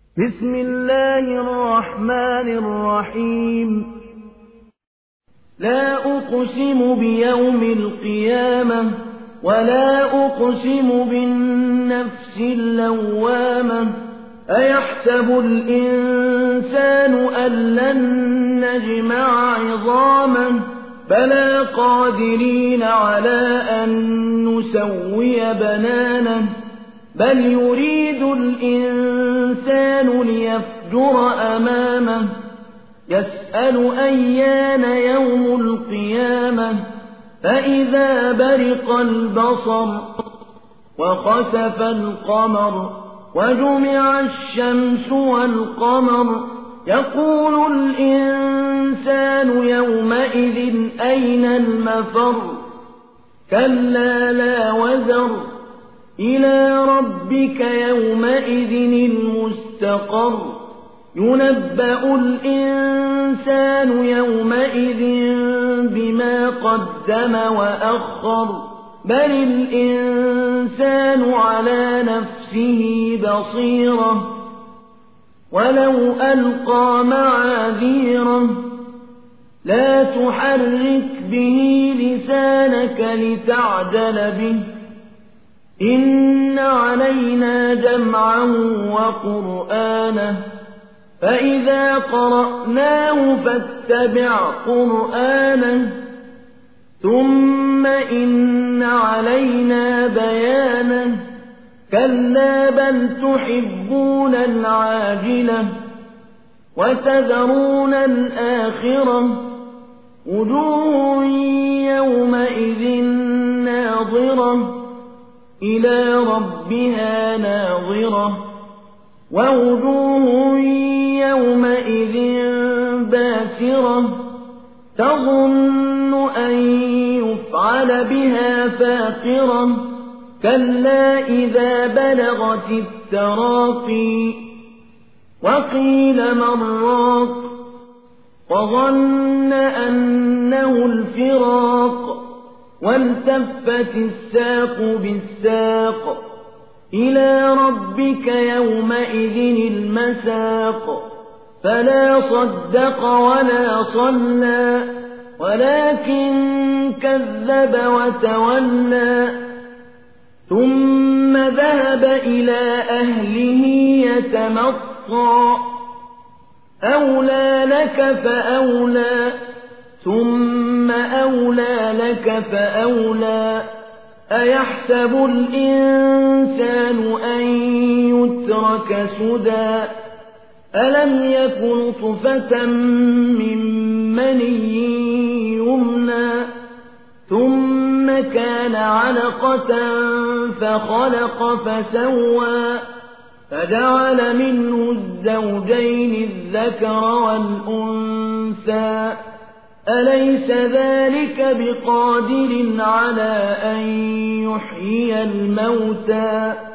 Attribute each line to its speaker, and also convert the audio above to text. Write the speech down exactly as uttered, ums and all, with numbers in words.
Speaker 1: بسم الله الرحمن الرحيم لا أقسم بيوم القيامة ولا أقسم بالنفس اللوامة أيحسب الإنسان أن لن نجمع عظامه بلى قادرين على أن نسوي بنانه بل يريد الإنسان ليفجر أمامه يسأل أيان يوم القيامة فإذا برق البصر وخسف القمر وجمع الشمس والقمر يقول الإنسان يومئذ أين المفر كلا لا وزر إلى ربك يومئذ المستقر ينبأ الإنسان يومئذ بما قدم وأخر بل الإنسان على نفسه بصيرة ولو ألقى معاذيره لا تحرك به لسانك لتعجل به إن علينا جمعه وقرآنه فإذا قرأناه فاتبع قرآنه ثم إن علينا بيانه كلا بل تحبون العاجلة وتذرون الآخرة وجوه يومئذ ناظرة إلى ربها ناظرة ووجوه يومئذ باسرة تظن أن يفعل بها فاقرة كلا إذا بلغت التراقي وقيل من راق وظن أنه الفراق والتفت الساق بالساق إلى ربك يومئذ المساق فلا صدق ولا صلى ولكن كذب وتولى ثم ذهب إلى أهله يتمطى أولى لك فأولى ثم أولى لك فأولى أيحسب الإنسان أن يترك سدى ألم يك نطفة من مني يمنى ثم كان علقة فخلق فسوى فجعل منه الزوجين الذكر والأنثى أليس ذلك بقادر على أن يحيي الموتى